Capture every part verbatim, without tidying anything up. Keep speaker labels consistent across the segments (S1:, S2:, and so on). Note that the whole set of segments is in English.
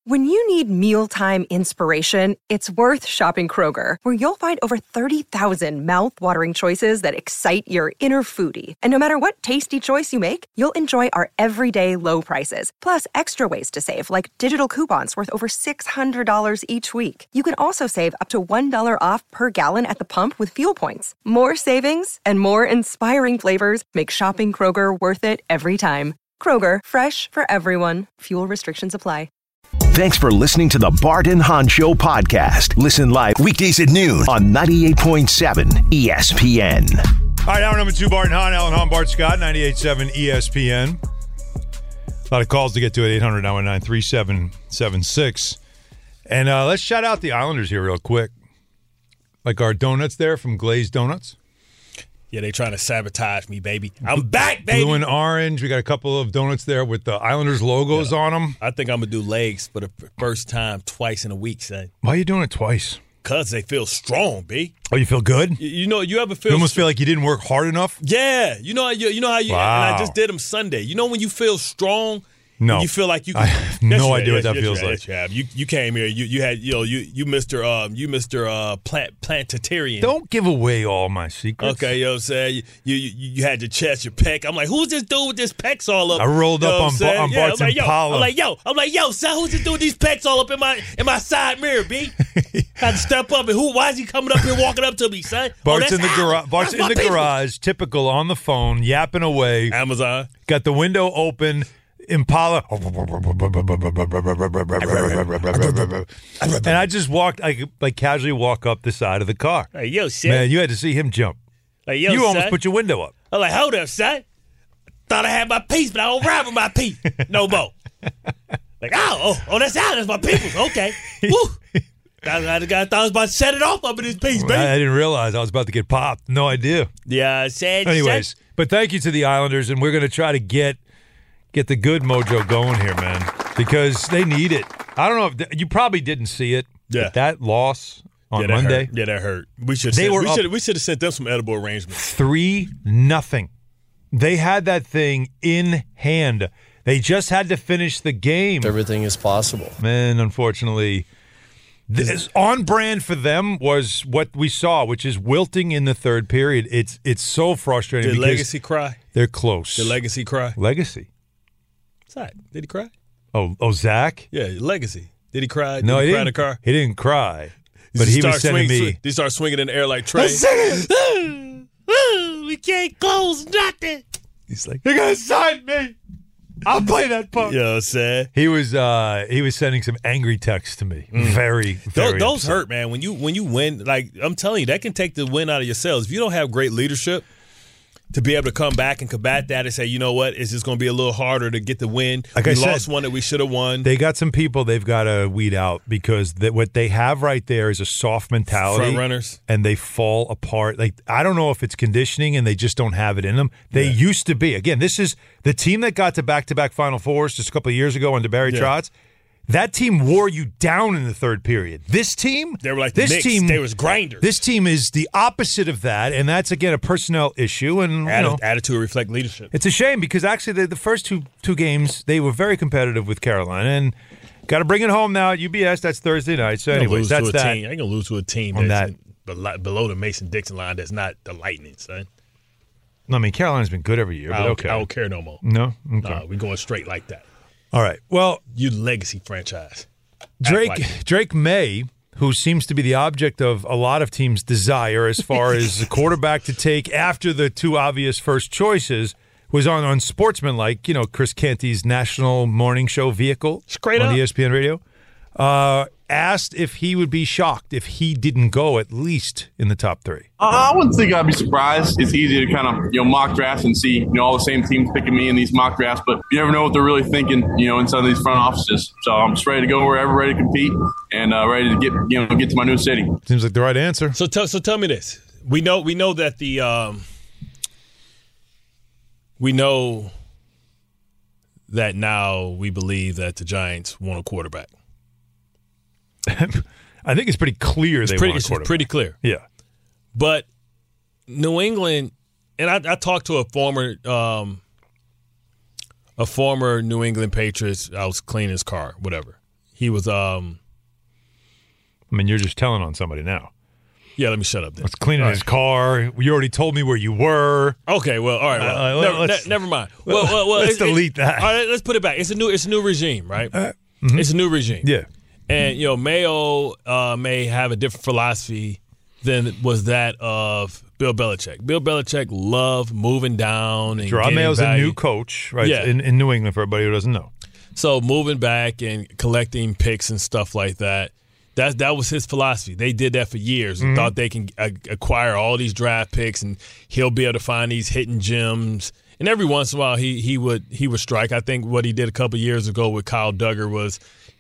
S1: When you need mealtime inspiration, it's worth shopping Kroger, where you'll find over thirty thousand mouth-watering choices that excite your inner foodie. And no matter what tasty choice you make, you'll enjoy our everyday low prices, plus extra ways to save, like digital coupons worth over six hundred dollars each week. You can also save up to one dollar off per gallon at the pump with fuel points. More savings and more inspiring flavors make shopping Kroger worth it every time. Kroger, fresh for everyone. Fuel restrictions apply.
S2: Thanks for listening to the Bart and Hahn Show podcast. Listen live weekdays at noon on ninety-eight point seven E S P N.
S3: All right, hour number two, Bart and Hahn, Alan Hahn, Bart Scott, ninety-eight point seven E S P N. A lot of calls to get to at eight hundred nine one nine three seven seven six. And uh, let's shout out the Islanders here real quick. Like our donuts there from Glazed Donuts.
S4: Yeah, they trying to sabotage me, baby. I'm back, baby.
S3: Blue and orange. We got a couple of donuts there with the Islanders logos yeah. on them.
S4: I think I'm going to do legs for the first time twice in a week, son.
S3: Why are you doing it twice?
S4: Because they feel strong, B.
S3: Oh, you feel good?
S4: You, you know, you ever feel...
S3: You almost feel like you didn't work hard enough?
S4: Yeah. You know, you, you know how you...
S3: Wow.
S4: And I just did them Sunday. You know when you feel strong...
S3: No,
S4: you feel like you. Can,
S3: I have no idea
S4: yes,
S3: what that
S4: yes,
S3: feels
S4: yes,
S3: like.
S4: Yes, you, you you came here. You you had you know you you Mister Um you Mister Uh plant plantatarian.
S3: Don't give away all my secrets.
S4: Okay, you know what I'm saying. You you, you had your chest, your pec. I'm like, who's this dude with this pecs all up?
S3: I rolled
S4: you
S3: up
S4: know
S3: on, ba- on
S4: yeah,
S3: Bart's
S4: I'm like,
S3: Impala.
S4: I'm like, yo, I'm like, yo, son, who's this dude with these pecs all up in my in my side mirror, B? Had to step up and who? Why is he coming up here walking up to me, son?
S3: Bart's
S4: oh,
S3: in the garage. Bart's in the people. garage, typical on the phone, yapping away.
S4: Amazon
S3: got the window open. Impala, and I just walked, I like casually walk up the side of the car.
S4: Hey, yo, son.
S3: Man, you had to see him jump.
S4: Hey, yo,
S3: you
S4: son.
S3: almost put your window up.
S4: I'm like, hold up, son. Thought I had my piece, but I don't ride with my piece no more. Like, oh, oh, oh, that's out. That's my people's. Okay. Woo. I, I, I thought I was about to set it off up in this piece, baby.
S3: I, I didn't realize I was about to get popped. No idea.
S4: Yeah, sad.
S3: Anyways,
S4: sad.
S3: But thank you to the Islanders, and we're going to try to get get the good mojo going here, man, because they need it. I don't know if th- you probably didn't see it.
S4: Yeah,
S3: but that loss on
S4: yeah, that
S3: Monday.
S4: Hurt. Yeah, that hurt. We should.
S3: They
S4: sent,
S3: were
S4: we should. We should have sent them some edible arrangements.
S3: Three nothing. They had that thing in hand. They just had to finish the game.
S5: Everything is possible.
S3: Man, unfortunately, this on brand for them was what we saw, which is wilting in the third period. It's it's so frustrating.
S4: Did
S3: because
S4: Legacy cry?
S3: They're close.
S4: Did Legacy cry?
S3: Legacy.
S4: Zach, did he cry?
S3: Oh, oh, Zach?
S4: Yeah, Legacy. Did he cry? Did
S3: no,
S4: he,
S3: he
S4: cry
S3: didn't.
S4: in the car?
S3: He didn't cry, but he, he was sending
S4: swing,
S3: me.
S4: Did he start swinging in the air like Trey? We can't close nothing.
S3: He's like, "You're gonna sign me. I'll play that punk."
S4: You know what I'm saying?
S3: He was uh, he was sending some angry texts to me. Mm. Very, very
S4: those, those
S3: upset.
S4: hurt, man. When you when you win, like I'm telling you, that can take the win out of yourselves. If you don't have great leadership to be able to come back and combat that and say, you know what, it's just going to be a little harder to get the win.
S3: Like
S4: we
S3: I said,
S4: lost one that we should have won.
S3: They got some people they've got to weed out because that what they have right there is a soft mentality.
S4: Front runners.
S3: And they fall apart. Like I don't know if it's conditioning and they just don't have it in them. They yeah. used to be. Again, this is the team that got to back-to-back Final Fours just a couple of years ago under Barry yeah. Trotz. That team wore you down in the third period. This team,
S4: they were like
S3: this
S4: the Knicks.
S3: team.
S4: They was grinders.
S3: This team is the opposite of that, and that's again a personnel issue. And
S4: Atti-
S3: you know,
S4: attitude reflect leadership.
S3: It's a shame because actually the, the first two two games they were very competitive with Carolina, and got to bring it home now at U B S. That's Thursday night. So, anyways, that's that.
S4: Team. I ain't gonna lose to a team that's that. below the Mason-Dixon line. That's not the Lightning, son.
S3: I mean, Carolina's been good every year.
S4: I
S3: but
S4: don't,
S3: okay,
S4: I don't care no more.
S3: No, okay.
S4: Nah, we going straight like that.
S3: All right. Well,
S4: you legacy franchise.
S3: Drake
S4: like
S3: Drake May, who seems to be the object of a lot of teams' desire as far as the quarterback to take after the two obvious first choices, was on, on Sportsmanlike, you know, Chris Canty's national morning show vehicle
S4: Straight
S3: on
S4: up.
S3: E S P N Radio, uh, asked if he would be shocked if he didn't go at least in the top three.
S6: Uh, I wouldn't think I'd be surprised. It's easy to kind of, you know, mock drafts and see, you know, all the same teams picking me in these mock drafts, but you never know what they're really thinking, you know, inside of these front offices. So I'm just ready to go wherever, ready to compete, and uh, ready to get, you know, get to my new city.
S3: Seems like the right answer.
S4: So, t- so tell me this: we know, we know that the, um, we know that now we believe that the Giants want a quarterback.
S3: I think it's pretty clear
S4: it's
S3: they
S4: pretty,
S3: want a
S4: it's
S3: quarterback.
S4: pretty clear.
S3: Yeah.
S4: But New England, and I, I talked to a former um, a former New England Patriots. I was cleaning his car, whatever. He He was. Um,
S3: I mean, you're just telling on somebody now.
S4: Yeah, let me shut up then.
S3: Let's clean his car. You already told me where you were.
S4: Okay, well, all right. Well,
S3: uh,
S4: never,
S3: let's,
S4: ne- never mind. Well, well, well
S3: let's
S4: it,
S3: delete
S4: it,
S3: that.
S4: All right, let's put it back. It's a new, it's a new regime, right? Uh, mm-hmm. It's a new regime.
S3: Yeah.
S4: And you know, Mayo uh, may have a different philosophy than was that of Bill Belichick. Bill Belichick loved moving down and
S3: Jerod Mayo's
S4: value.
S3: a new coach, right?
S4: Yeah.
S3: In, in New England, for everybody who doesn't know.
S4: So moving back and collecting picks and stuff like that. That that was his philosophy. They did that for years and mm-hmm. thought they can uh, acquire all these draft picks and he'll be able to find these hidden gems. And every once in a while, he he would he would strike. I think what he did a couple years ago with Kyle Duggar was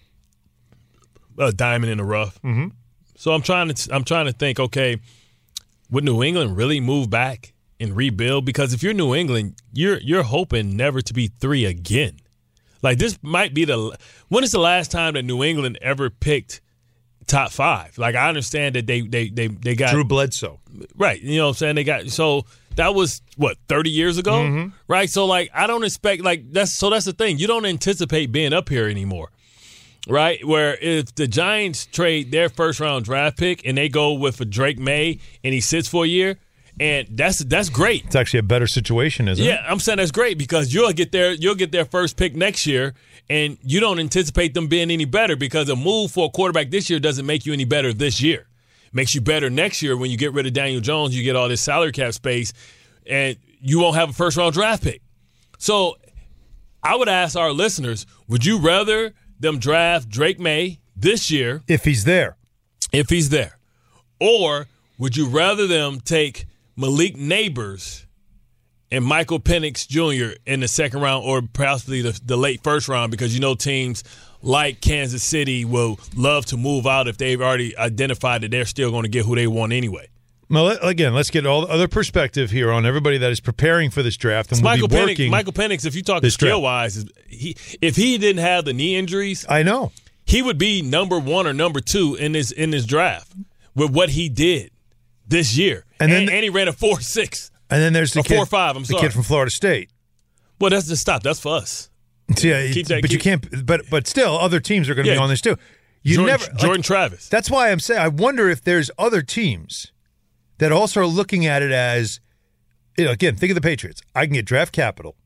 S4: a diamond in the rough.
S3: Mm-hmm.
S4: So I'm trying to I'm trying to think. Okay, would New England really move back and rebuild? Because if you're New England, you're you're hoping never to be three again. Like this might be the when is the last time that New England ever picked top five? Like I understand that they they they they got
S3: Drew Bledsoe,
S4: right? You know what I'm saying? They got so that was what thirty years ago,
S3: mm-hmm.
S4: right? So like I don't expect like that's so that's the thing. You don't anticipate being up here anymore, right? Where if the Giants trade their first round draft pick and they go with a Drake May and he sits for a year, and that's that's great.
S3: It's actually a better situation, isn't
S4: yeah,
S3: it?
S4: Yeah, I'm saying that's great because you'll get their you'll get their first pick next year. And you don't anticipate them being any better because a move for a quarterback this year doesn't make you any better this year. Makes you better next year when you get rid of Daniel Jones, you get all this salary cap space, and you won't have a first-round draft pick. So I would ask our listeners, would you rather them draft Drake May this year?
S3: If he's there.
S4: If he's there. Or would you rather them take Malik Neighbors and Michael Penix Junior in the second round or possibly the, the late first round because you know teams like Kansas City will love to move out if they've already identified that they're still going to get who they want anyway.
S3: Well, again, let's get all the other perspective here on everybody that is preparing for this draft and will
S4: Michael
S3: be working.
S4: Penix, Michael Penix, if you talk skill-wise, he, if he didn't have the knee injuries,
S3: I know
S4: he would be number one or number two in this in this draft with what he did this year. And, and, then, and he ran a four six.
S3: And then there's the
S4: a
S3: kid,
S4: four five. I'm
S3: the
S4: sorry.
S3: kid from Florida State.
S4: Well, that's the stop. That's for us.
S3: So, yeah,
S4: keep that,
S3: but
S4: keep,
S3: you can't. But but still, other teams are going to
S4: yeah,
S3: be on this too. You
S4: Jordan,
S3: never
S4: Jordan
S3: like,
S4: Travis.
S3: That's why I'm saying I wonder if there's other teams that also are looking at it as, you know, again, think of the Patriots. I can get draft capital.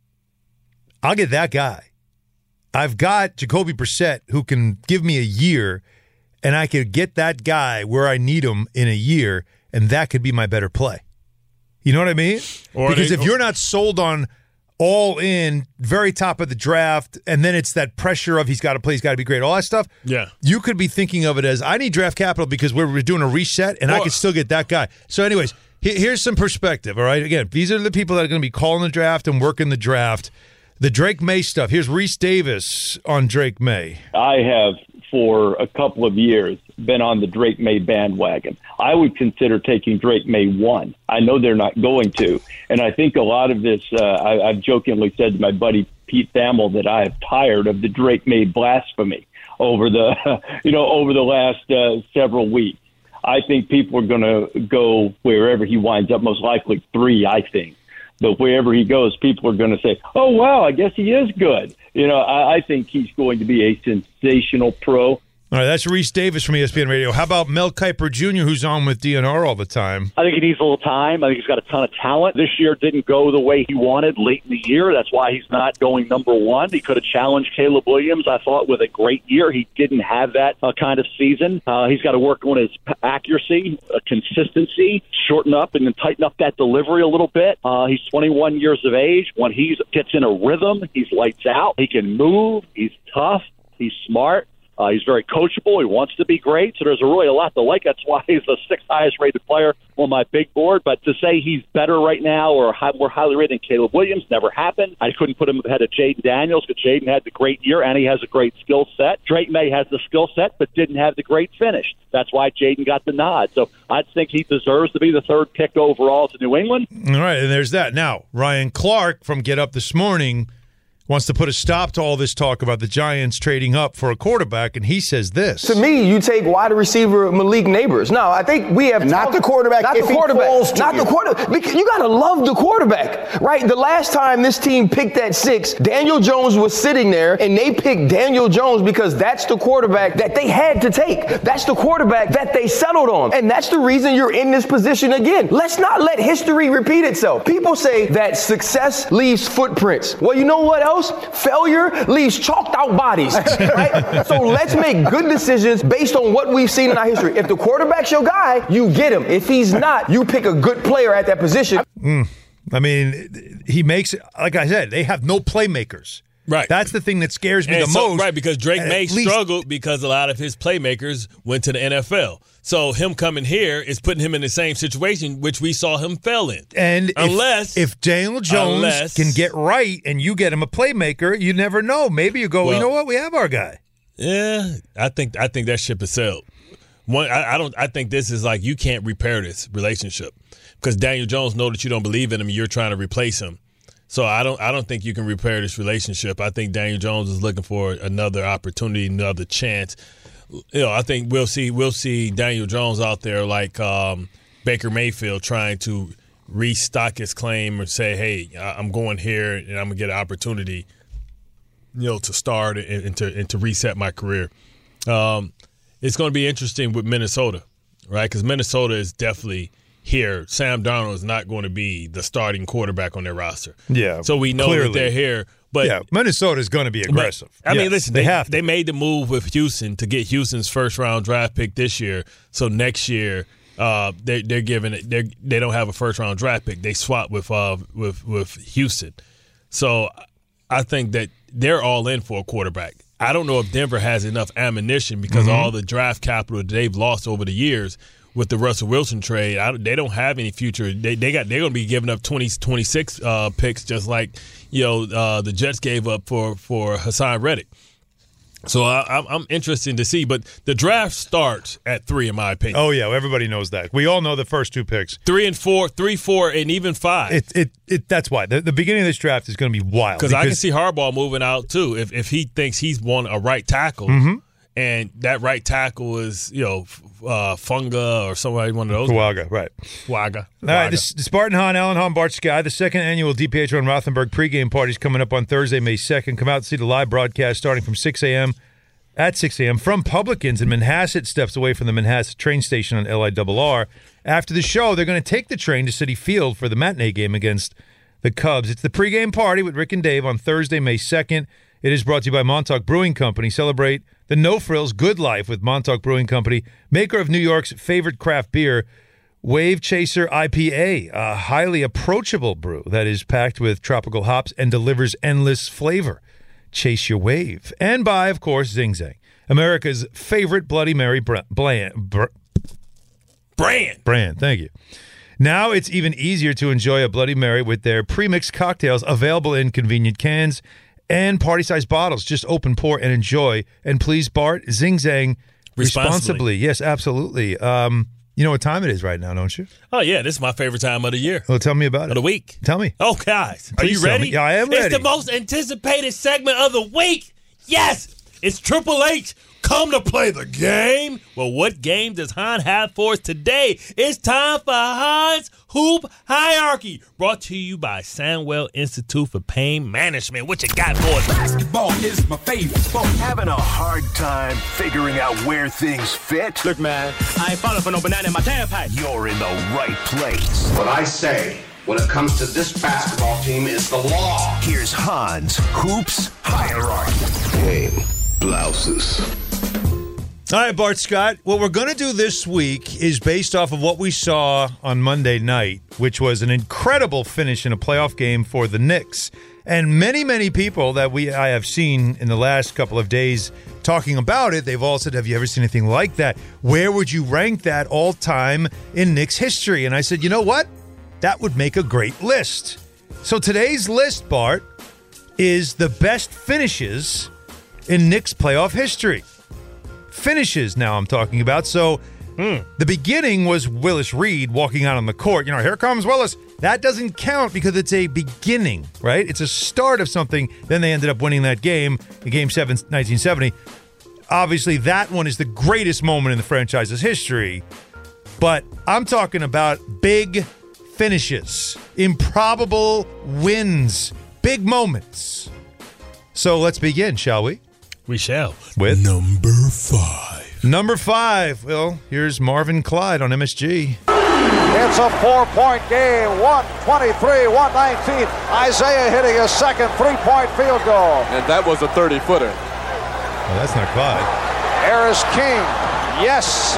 S3: I'll get that guy. I've got Jacoby Brissett who can give me a year, and I could get that guy where I need him in a year, and that could be my better play. You know what I mean? Or because they, if you're not sold on all in, very top of the draft, and then it's that pressure of he's got to play, he's got to be great, all that stuff,
S4: yeah,
S3: you could be thinking of it as, I need draft capital because we're, we're doing a reset, and or, I can still get that guy. So anyways, he, here's some perspective, all right? Again, these are the people that are going to be calling the draft and working the draft. The Drake May stuff. Here's Reese Davis on Drake May.
S5: I have, for a couple of years, been on the Drake May bandwagon. I would consider taking Drake May one. I know they're not going to. And I think a lot of this, uh, I, I've jokingly said to my buddy Pete Thamel that I am tired of the Drake May blasphemy over the, you know, over the last uh, several weeks. I think people are going to go wherever he winds up, most likely three, I think. But wherever he goes, people are going to say, oh, wow, I guess he is good. You know, I, I think he's going to be a sensational pro.
S3: All right, that's Reese Davis from E S P N Radio. How about Mel Kiper Junior, who's on with D N R all the time?
S7: I think he needs a little time. I think he's got a ton of talent. This year didn't go the way he wanted late in the year. That's why he's not going number one. He could have challenged Caleb Williams, I thought, with a great year. He didn't have that uh, kind of season. Uh, he's got to work on his accuracy, uh, consistency, shorten up and then tighten up that delivery a little bit. Uh, he's twenty-one years of age. When he gets in a rhythm, he's lights out. He can move. He's tough. He's smart. Uh, he's very coachable. He wants to be great. So there's a really a lot to like. That's why he's the sixth highest rated player on my big board. But to say he's better right now or high, more highly rated than Caleb Williams never happened. I couldn't put him ahead of Jaden Daniels because Jaden had the great year and he has a great skill set. Drake May has the skill set but didn't have the great finish. That's why Jaden got the nod. So I think he deserves to be the third pick overall to New England.
S3: All right, and there's that. Now, Ryan Clark from Get Up This Morning wants to put a stop to all this talk about the Giants trading up for a quarterback, and he says this.
S8: To me, you take wide receiver Malik Neighbors. No, I think we have
S9: not
S8: talked,
S9: the quarterback.
S8: Not
S9: if
S8: the quarterback.
S9: He falls to
S8: not
S9: you.
S8: the quarterback. Because you gotta love the quarterback, right? The last time this team picked at six, Daniel Jones was sitting there, and they picked Daniel Jones because that's the quarterback that they had to take. That's the quarterback that they settled on, and that's the reason you're in this position again. Let's not let history repeat itself. People say that success leaves footprints. Well, you know what else? Failure leaves chalked out bodies, right? So let's make good decisions based on what we've seen in our history. If the quarterback's your guy, you get him. If he's not, you pick a good player at that position.
S3: Mm. I mean, he makes it, like I said, they have no playmakers.
S4: Right.
S3: That's the thing that scares me
S4: and
S3: the
S4: so,
S3: most.
S4: Right, because Drake
S3: At
S4: May
S3: least,
S4: struggled because a lot of his playmakers went to the N F L. So him coming here is putting him in the same situation which we saw him fail in.
S3: And
S4: unless
S3: if, if Daniel Jones
S4: unless,
S3: can get right and you get him a playmaker, you never know. Maybe you go, well, you know what, we have our guy.
S4: Yeah, I think I think that ship is sailed. One, I, I don't. I think this is like you can't repair this relationship because Daniel Jones know that you don't believe in him and you're trying to replace him. So I don't I don't think you can repair this relationship. I think Daniel Jones is looking for another opportunity, another chance. You know, I think we'll see we'll see Daniel Jones out there like um, Baker Mayfield trying to restock his claim or say, hey, I'm going here and I'm gonna get an opportunity, you know, to start and, and to and to reset my career. Um, it's going to be interesting with Minnesota, right? Because Minnesota is definitely here. Sam Darnold is not going to be the starting quarterback on their roster.
S3: Yeah,
S4: so we know
S3: clearly.
S4: that they're here. But
S3: yeah, Minnesota is going to be aggressive.
S4: But, I
S3: yes,
S4: mean, listen,
S3: they,
S4: they,
S3: have to.
S4: they made the move with Houston to get Houston's first round draft pick this year. So next year, uh, they, they're giving it. They they don't have a first round draft pick. They swapped with uh with with Houston. So I think that they're all in for a quarterback. I don't know if Denver has enough ammunition because
S3: mm-hmm.
S4: of all the draft capital that they've lost over the years with the Russell Wilson trade. I, they don't have any future. They they got they're going to be giving up twenty, twenty-six uh, picks just like you know uh, the Jets gave up for for Hassan Reddick. So I, I'm, I'm interested to see, but the draft starts at three, in my opinion.
S3: Oh yeah, everybody knows that. We all know the first two picks,
S4: three and four, three, four, and even five.
S3: It, it, it. That's why the, the beginning of this draft is going to be wild.
S4: Because I can see Harbaugh moving out too if if he thinks he's won a right tackle,
S3: mm-hmm.
S4: and that right tackle is you know uh, Funga or somebody one of those.
S3: Fuaga, right?
S4: Fuaga.
S3: All right, this, this Spartan Hahn, Alan Hahn, Bart Sky, the second annual D P H Ron Rothenberg pregame party is coming up on Thursday, May second. Come out and see the live broadcast starting from six a.m. At six a.m. from Publicans in Manhasset, steps away from the Manhasset train station on L I R R. After the show, they're going to take the train to Citi Field for the matinee game against the Cubs. It's the pregame party with Rick and Dave on Thursday, May second. It is brought to you by Montauk Brewing Company. Celebrate the no-frills good life with Montauk Brewing Company, maker of New York's favorite craft beer, Wave Chaser I P A, a highly approachable brew that is packed with tropical hops and delivers endless flavor. Chase your wave. And by, of course, Zing Zang, America's favorite Bloody Mary br- bland, br-
S4: brand.
S3: Brand, thank you. Now it's even easier to enjoy a Bloody Mary with their pre-mixed cocktails available in convenient cans and party-sized bottles. Just open, pour, and enjoy. And please, Bart, Zing Zang responsibly. responsibly. Yes, absolutely. Um, you know what time it is right now, don't you?
S4: Oh, yeah. This is my favorite time of the year.
S3: Well, tell me about it.
S4: Of the week.
S3: Tell me.
S4: Oh, guys. Are
S3: Please
S4: you ready?
S3: Me. Yeah, I am ready.
S4: It's the most anticipated segment of the week. Yes. It's Triple H. Come to play the game. Well, what game does Han have for us today? It's time for Han's Hoop Hierarchy, brought to you by Sandwell Institute for Pain Management. What you got for us?
S10: Basketball is my favorite sport.
S2: Having a hard time figuring out where things fit?
S10: Look, man, I ain't falling for no banana in my tailpipe.
S2: You're in the right place.
S11: What I say when it comes to this basketball team is the law.
S2: Here's Han's Hoops Hierarchy.
S11: Game blouses.
S3: All right, Bart Scott, what we're going to do this week is based off of what we saw on Monday night, which was an incredible finish in a playoff game for the Knicks. And many, many people that we I have seen in the last couple of days talking about it, they've all said, have you ever seen anything like that? Where would you rank that all time in Knicks history? And I said, you know what? That would make a great list. So today's list, Bart, is the best finishes in Knicks playoff history. Finishes now I'm talking about. So
S4: mm.
S3: the beginning was Willis Reed walking out on the court. You know, here comes Willis. that doesn't count because it's a beginning, right? It's a start of something. Then they ended up winning that game in Game seven, nineteen seventy. Obviously, that one is the greatest moment in the franchise's history. But I'm talking about big finishes, improbable wins, big moments. So let's begin, shall we?
S4: We shall.
S3: With
S9: number five.
S3: Number five. Well, here's Marvin Clyde on M S G.
S12: It's a four-point game, one twenty-three, one nineteen. Isaiah hitting his second three-point field goal.
S13: And that was a thirty-footer.
S3: Well, that's not Clyde.
S12: Harris King, yes.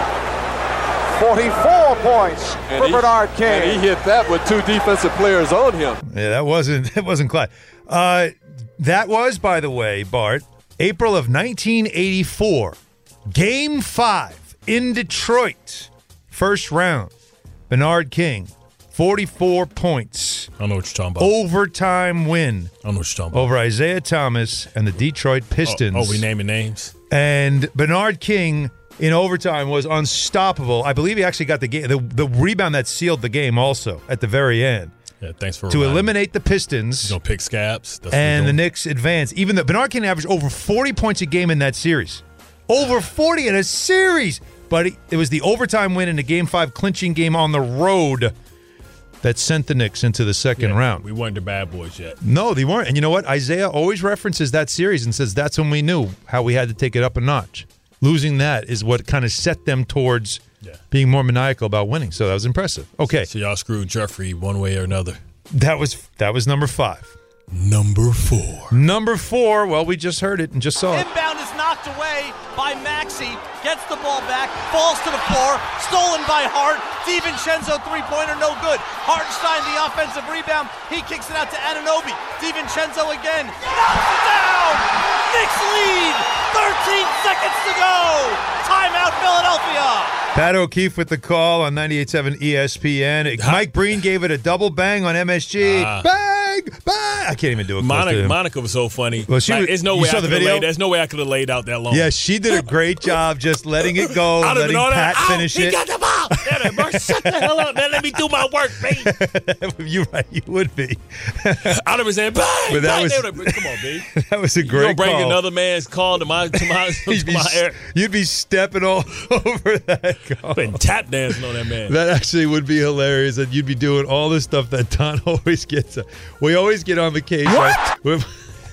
S12: forty-four points
S13: and
S12: for
S13: he,
S12: Bernard King.
S13: And he hit that with two defensive players on him.
S3: Yeah, that wasn't that wasn't Clyde. Uh, that was, by the way, Bart, April of nineteen eighty-four. Game five in Detroit. First round. Bernard King, forty-four points.
S4: I don't know what you're talking about.
S3: Overtime win.
S4: I don't know what you're talking about.
S3: Over Isaiah Thomas and the Detroit Pistons.
S4: Oh, oh we naming names?
S3: And Bernard King in overtime was unstoppable. I believe he actually got the game, the, the rebound that sealed the game also at the very end.
S4: Yeah, thanks for
S3: to eliminate the Pistons.
S4: You know, pick scabs. That's
S3: and the Knicks advance. Even though Bernard King averaged over forty points a game in that series. Over forty in a series. But it was the overtime win in the Game five clinching game on the road that sent the Knicks into the second
S4: yeah,
S3: round.
S4: We weren't the bad boys yet.
S3: No, they weren't. And you know what? Isaiah always references that series and says that's when we knew how we had to take it up a notch. Losing that is what kind of set them towards yeah. being more maniacal about winning. So that was impressive. Okay.
S4: So y'all screwed Jeffrey one way or another.
S3: That was that was number five.
S9: Number four.
S3: Number four, well, we just heard it and just saw it.
S14: Inbound is knocked away by Maxey. Gets the ball back, falls to the floor, stolen by Hart. DiVincenzo three-pointer, no good. Hartenstein, the offensive rebound. He kicks it out to Anunoby. DiVincenzo again. Knocks it down! Knicks lead! thirteen seconds to go! Timeout, Philadelphia!
S3: Pat O'Keefe with the call on ninety-eight point seven E S P N. Mike Breen gave it a double bang on M S G. Uh, bang! Bang! I can't even do it.
S4: Monica, Monica was so funny. Well, she, like, there's no way I could have laid. There's no way I could have laid out that long.
S3: Yeah, she did a great job just letting it go, letting Pat
S4: that.
S3: finish
S4: Ow,
S3: it.
S4: He got the ball. Damn it, bro. Shut the hell up, man. Let me do my work, man.
S3: You're right. You would be.
S4: I'd have been saying, bang,
S3: but that
S4: bang.
S3: Was,
S4: come on, B.
S3: That was a great
S4: you gonna bring
S3: call.
S4: another man's call to my to my, to
S3: be,
S4: my air.
S3: You'd be stepping all over that call.
S4: Been tap dancing on that man.
S3: That actually would be hilarious. And you'd be doing all the stuff that Don always gets. We always get on the case.
S4: What?
S3: Right?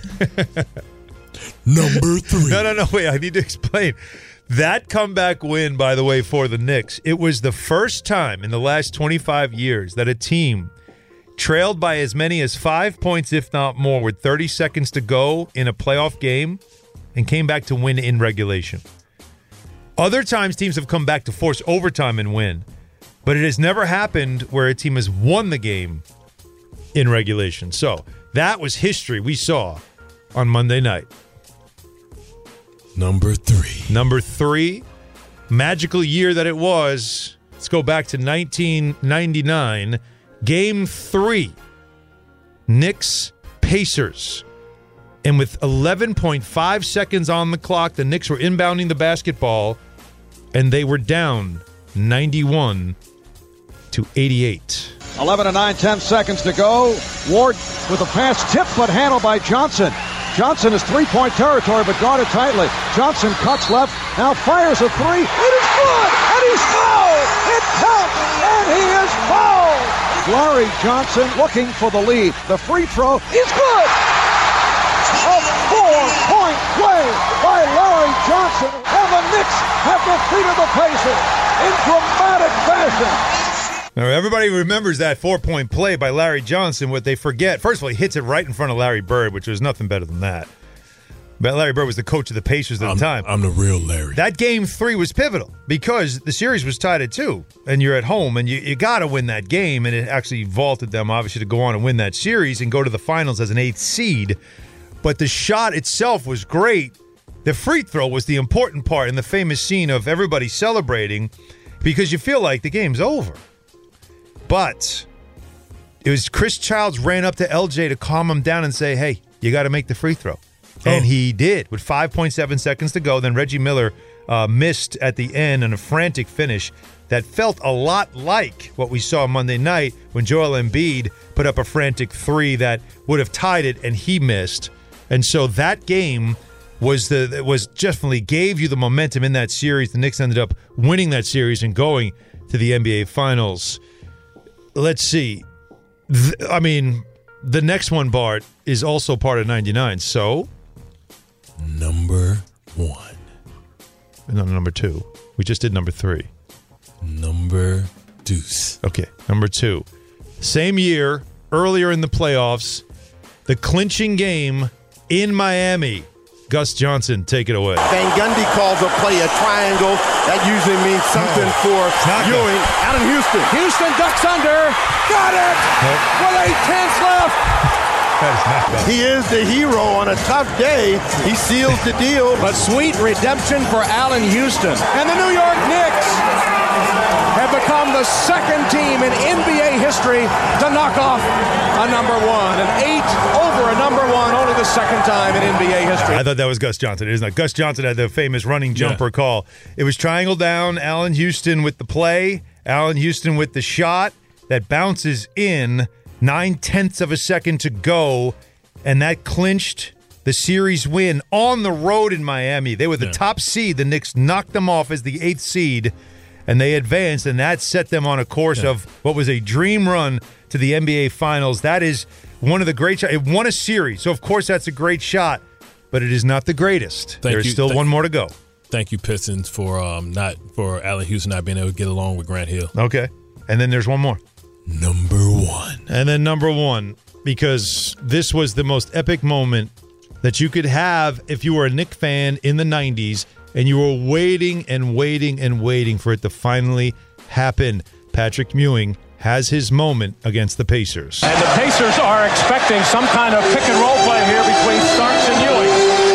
S9: Number three.
S3: No, no, no. Wait, I need to explain. That comeback win, by the way, for the Knicks, it was the first time in the last twenty-five years that a team trailed by as many as five points, if not more, with thirty seconds to go in a playoff game and came back to win in regulation. Other times teams have come back to force overtime and win, but it has never happened where a team has won the game in regulation. So that was history we saw on Monday night.
S9: Number three.
S3: Number three, magical year that it was. Let's go back to nineteen ninety-nine. Game three, Knicks Pacers. And with eleven point five seconds on the clock, the Knicks were inbounding the basketball, and they were down ninety-one to eighty-eight.
S12: eleven and nine, ten seconds to go. Ward with a pass tipped but handled by Johnson. Johnson is three-point territory but guarded tightly. Johnson cuts left, now fires a three. It is good, and he's fouled. It counts, and he is fouled. Larry Johnson looking for the lead. The free throw is good. A four-point play by Larry Johnson, and the Knicks have defeated the Pacers in dramatic fashion.
S3: Now, everybody remembers that four-point play by Larry Johnson. What they forget, first of all, he hits it right in front of Larry Bird, which was nothing better than that. But Larry Bird was the coach of the Pacers at
S9: I'm,
S3: the time.
S9: I'm the real Larry.
S3: That game three was pivotal because the series was tied at two, and you're at home, and you, you got to win that game, and it actually vaulted them, obviously, to go on and win that series and go to the finals as an eighth seed. But the shot itself was great. The free throw was the important part in the famous scene of everybody celebrating because you feel like the game's over. But it was Chris Childs ran up to L J to calm him down and say, hey, you got to make the free throw. And he did with five point seven seconds to go. Then Reggie Miller uh, missed at the end in a frantic finish that felt a lot like what we saw Monday night when Joel Embiid put up a frantic three that would have tied it, and he missed. And so that game was the was definitely gave you the momentum in that series. The Knicks ended up winning that series and going to the N B A Finals. Let's see. Th- I mean, the next one, Bart, is also part of ninety-nine. So,
S9: number one.
S3: No, number two. We just did number three.
S9: Number deuce.
S3: Okay, number two. Same year, earlier in the playoffs, the clinching game in Miami. Gus Johnson, take it away.
S15: Van Gundy calls a play a triangle. That usually means something no, for Ewing. Out in Houston.
S12: Houston ducks under. Got it!
S3: Nope.
S12: With eight tenths left.
S3: That is not bad.
S15: He is the hero on a tough day. He seals the deal.
S12: A sweet redemption for Allen Houston. And the New York Knicks have become the second team in N B A history to knock off a number one. An eight over a number one, only the second time in N B A history.
S3: I thought that was Gus Johnson. It is not. Gus Johnson had the famous running jumper yeah. call. It was triangle down, Allen Houston with the play, Allen Houston with the shot that bounces in, nine-tenths of a second to go, and that clinched the series win on the road in Miami. They were the yeah. top seed. The Knicks knocked them off as the eighth seed, and they advanced, and that set them on a course yeah. of what was a dream run to the N B A Finals. That is one of the great shots. It won a series, so of course that's a great shot, but it is not the greatest.
S16: Thank
S3: There's
S16: you.
S3: still
S16: Thank
S3: one more to go.
S16: Thank you, Pistons, for um not for Allen Houston not being able to get along with Grant Hill.
S3: Okay, and then there's one more.
S9: Number one.
S3: And then number one, because this was the most epic moment that you could have if you were a Knick fan in the nineties and you were waiting and waiting and waiting for it to finally happen. Patrick Ewing has his moment against the Pacers.
S12: And the Pacers are expecting some kind of pick and roll play here between Starks and Ewing.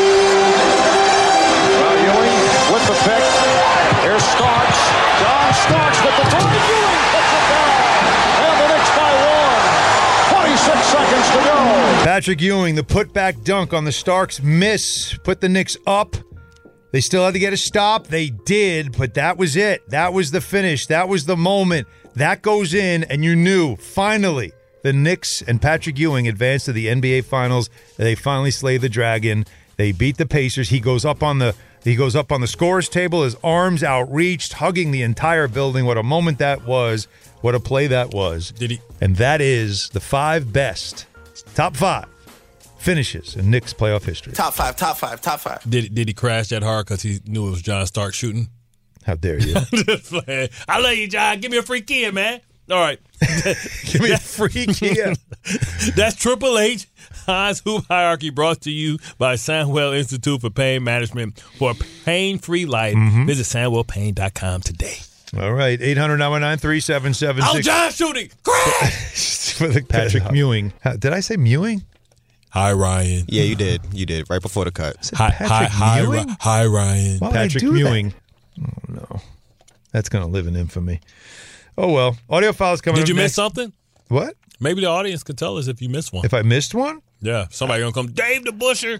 S12: Well, Ewing with the pick. Here's Starks. John Starks with the three. Ewing puts it down. And the Knicks by one. twenty-six seconds to go.
S3: Patrick Ewing, the putback dunk on the Starks miss, put the Knicks up. They still had to get a stop. They did, but that was it. That was the finish. That was the moment. That goes in, and you knew, finally, the Knicks and Patrick Ewing advanced to the N B A Finals. They finally slay the Dragon. They beat the Pacers. He goes up on the he goes up on the scorer's table, his arms outreached, hugging the entire building. What a moment that was. What a play that was.
S16: Did he?
S3: And that is the five best, top five finishes in Knicks playoff history.
S15: Top five, top five, top five.
S16: Did did he crash that hard because he knew it was John Stark shooting?
S3: How dare you?
S16: I love you, John. Give me a free kid, man. All right.
S3: Give me a free kid.
S16: That's Triple H, Hans Hoop Hierarchy, brought to you by Sandwell Institute for Pain Management. For a pain-free life, mm-hmm. visit sandwell pain dot com today.
S3: All right. eight hundred nine one nine three seven seven six.
S16: Oh, John shooting. Crash!
S3: For the Patrick Ewing. Did I say Mewing?
S16: Hi, Ryan.
S17: Yeah, you did. You did. Right before the cut.
S16: Hi, hi, hi,
S3: Mewing?
S16: hi, Ryan.
S3: Why Patrick Ewing. That? Oh, no. That's going to live in infamy. Oh, well. Audio files coming
S16: Did you
S3: up
S16: miss
S3: next.
S16: something?
S3: What?
S16: Maybe the audience can tell us if you missed one.
S3: If I missed one?
S16: Yeah. Somebody going to come, Dave the Busher.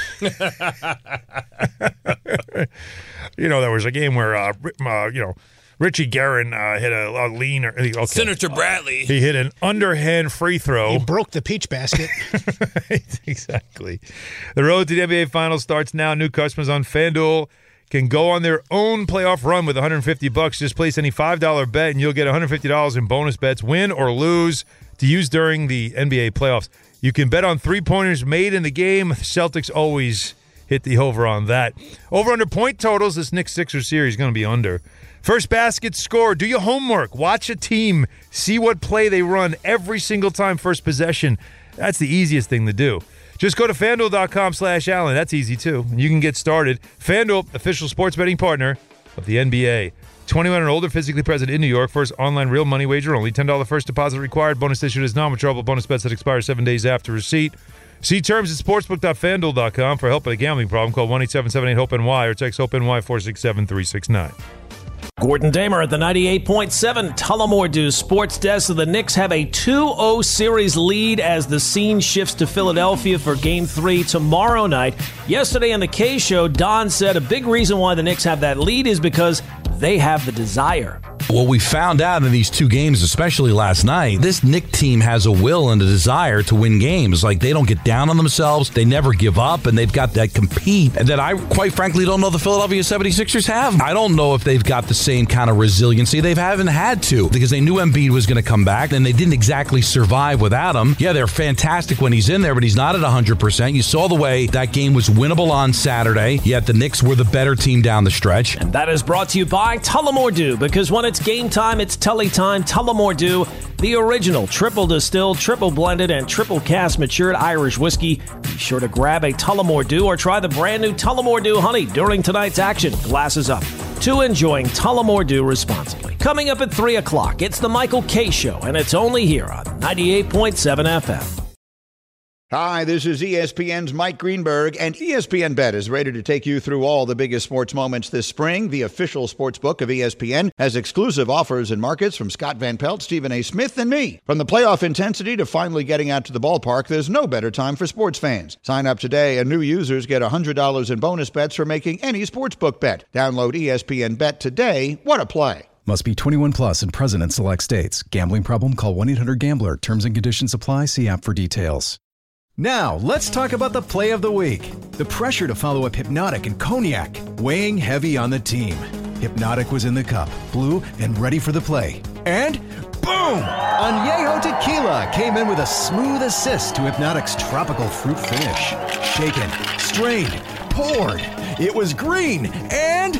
S3: You know, there was a game where, uh, uh, you know, Richie Guerin uh, hit a, a lean. Or, okay.
S16: Senator Bradley.
S3: He hit an underhand free throw.
S18: He broke the peach basket.
S3: Exactly. The road to the N B A Finals starts now. New customers on FanDuel can go on their own playoff run with one hundred fifty bucks. Just place any five dollar bet, and you'll get one hundred fifty dollars in bonus bets, win or lose, to use during the N B A playoffs. You can bet on three-pointers made in the game. Celtics always hit the over on that. Over-under point totals, this Knicks Sixers series is going to be under. First basket score. Do your homework. Watch a team. See what play they run every single time first possession. That's the easiest thing to do. Just go to FanDuel.com slash Allen. That's easy, too. You can get started. FanDuel, official sports betting partner of the N B A. twenty-one and older, physically present in New York. First online real money wager only. ten dollars first deposit required. Bonus issued is non-withdrawable bonus bets that expire seven days after receipt. See terms at sportsbook dot fan duel dot com. For help with a gambling problem, call one eight seven seven eight hope N Y or text HOPE-N Y four six seven three six nine.
S18: Gordon Damer at the ninety-eight point seven Tullamore Dew Sports Desk. So the Knicks have a two oh series lead as the scene shifts to Philadelphia for Game three tomorrow night. Yesterday on the K Show, Don said a big reason why the Knicks have that lead is because they have the desire.
S19: Well, we found out in these two games, especially last night, this Knick team has a will and a desire to win games. Like, they don't get down on themselves, they never give up, and they've got that compete that I, quite frankly, don't know the Philadelphia seventy-sixers have. I don't know if they've got the same kind of resiliency. They haven't had to, because they knew Embiid was going to come back, and they didn't exactly survive without him. Yeah, they're fantastic when he's in there, but he's not at one hundred percent. You saw the way that game was winnable on Saturday, yet the Knicks were the better team down the stretch.
S18: And that is brought to you by Tullamore Dew, because when it's game time, it's Tully time. Tullamore Dew, the original triple distilled, triple blended, and triple cast matured Irish whiskey. Be sure to grab a Tullamore Dew or try the brand new Tullamore Dew Honey during tonight's action. Glasses up to enjoying Tullamore Dew responsibly. Coming up at three o'clock, it's the Michael K. Show, and it's only here on ninety-eight point seven F M.
S20: Hi, this is E S P N's Mike Greenberg, and E S P N Bet is ready to take you through all the biggest sports moments this spring. The official sports book of E S P N has exclusive offers and markets from Scott Van Pelt, Stephen A. Smith, and me. From the playoff intensity to finally getting out to the ballpark, there's no better time for sports fans. Sign up today, and new users get one hundred dollars in bonus bets for making any sportsbook bet. Download E S P N Bet today. What a play.
S21: Must be twenty-one plus and present in select states. Gambling problem? Call one eight hundred gambler. Terms and conditions apply. See app for details.
S22: Now, let's talk about the play of the week. The pressure to follow up Hypnotic and Cognac, weighing heavy on the team. Hypnotic was in the cup, blue, and ready for the play. And boom! Añejo Tequila came in with a smooth assist to Hypnotic's tropical fruit finish. Shaken, strained, poured. It was green and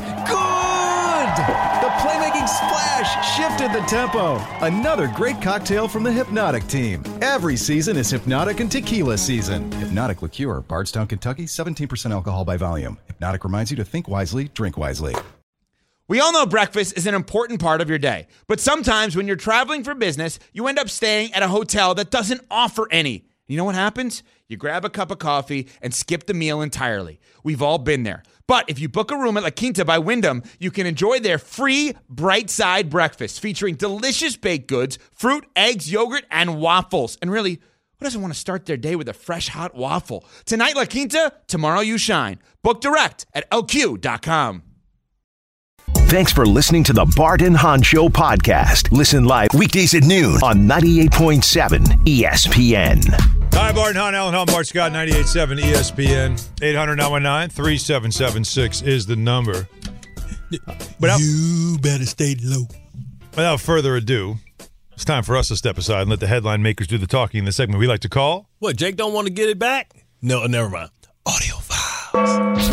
S22: good! The playmaking splash shifted the tempo. Another great cocktail from the Hypnotic team. Every season is Hypnotic and Tequila season.
S21: Hypnotic Liqueur, Bardstown, Kentucky, seventeen percent alcohol by volume. Hypnotic reminds you to think wisely, drink wisely.
S23: We all know breakfast is an important part of your day, but sometimes when you're traveling for business, you end up staying at a hotel that doesn't offer any. You know what happens? You grab a cup of coffee and skip the meal entirely. We've all been there. But if you book a room at La Quinta by Wyndham, you can enjoy their free Bright Side breakfast featuring delicious baked goods, fruit, eggs, yogurt, and waffles. And really, who doesn't want to start their day with a fresh, hot waffle? Tonight, La Quinta, tomorrow you shine. Book direct at L Q dot com.
S2: Thanks for listening to the Bart and Hahn Show podcast. Listen live weekdays at noon on ninety-eight point seven E S P N.
S3: Hi, Bart and Hahn, Alan Hahn, Bart Scott, ninety-eight point seven E S P N. eight hundred nine one nine three seven seven six is the number. Without,
S16: you better stay low.
S3: Without further ado, it's time for us to step aside and let the headline makers do the talking in the segment we like to call...
S16: What, Jake don't want to get it back? No, never mind. Audio files.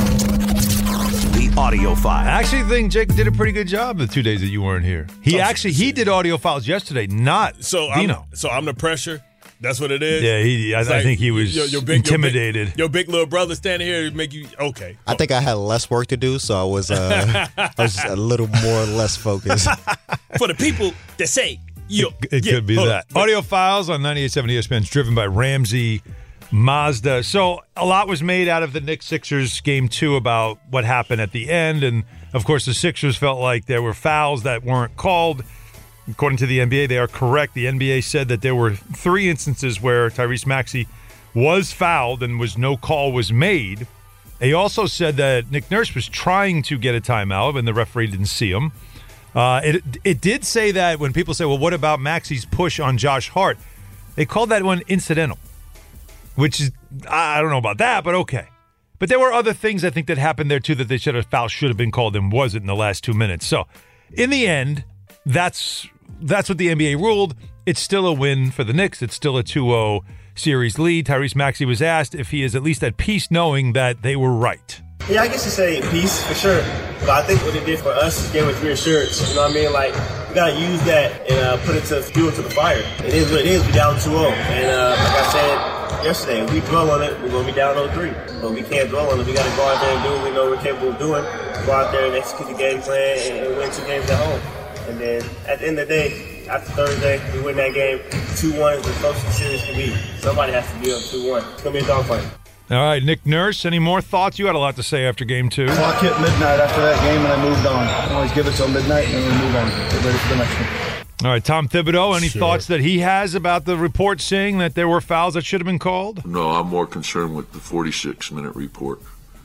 S3: The audio file. I actually think Jake did a pretty good job the two days that you weren't here. He oh, actually, he did audio files yesterday, not
S16: so
S3: Dino.
S16: I'm, so I'm the pressure? That's what it is?
S3: Yeah, he, I, I like, think he was your, your big, intimidated.
S16: Your big, your big little brother standing here make you, okay.
S17: I think I had less work to do, so I was, uh, I was a little more or less focused.
S16: For the people that say, yo,
S3: It, it
S16: yeah,
S3: could be that. On. Audio files on ninety-eight point seven E S P N is driven by Ramsey Mazda. So a lot was made out of the Knicks-Sixers game two about what happened at the end. And, of course, the Sixers felt like there were fouls that weren't called. According to the N B A, they are correct. The N B A said that there were three instances where Tyrese Maxey was fouled and was no call was made. They also said that Nick Nurse was trying to get a timeout and the referee didn't see him. Uh, it it did say that when people say, well, what about Maxey's push on Josh Hart? They called that one incidental, which is, I don't know about that, but okay. But there were other things I think that happened there too that they said a foul should have been called and wasn't in the last two minutes. So in the end, that's that's what the N B A ruled. It's still a win for the Knicks. It's still a two oh series lead. Tyrese Maxey was asked if he is at least at peace knowing that they were right.
S24: Yeah, I guess you say peace for sure. But I think what it did for us gave us reassurance. You know what I mean? Like, we got to use that and uh, put it to fuel to the fire. It is what it is. We down two oh. And uh, like I said yesterday, if we dwell on it, we're going to be down oh three. But we can't dwell on it. We got to go out there and do what we know we're capable of doing. Go out there and execute the game plan and, and win two games at home. And then at the end of the day, after Thursday, we win that game. two one is the closest the series can be. Somebody has to be up two one. It's going to be a dogfight.
S3: All right, Nick Nurse, any more thoughts? You had a lot to say after game two.
S1: Clock hit midnight after that game, and I moved on. I always give it till midnight, and then we move on. Get ready for the next one.
S3: All right, Tom Thibodeau, any
S5: Sure.
S3: thoughts that he has about the report saying that there were fouls that should have been called?
S5: No, I'm more concerned with the forty-six minute report.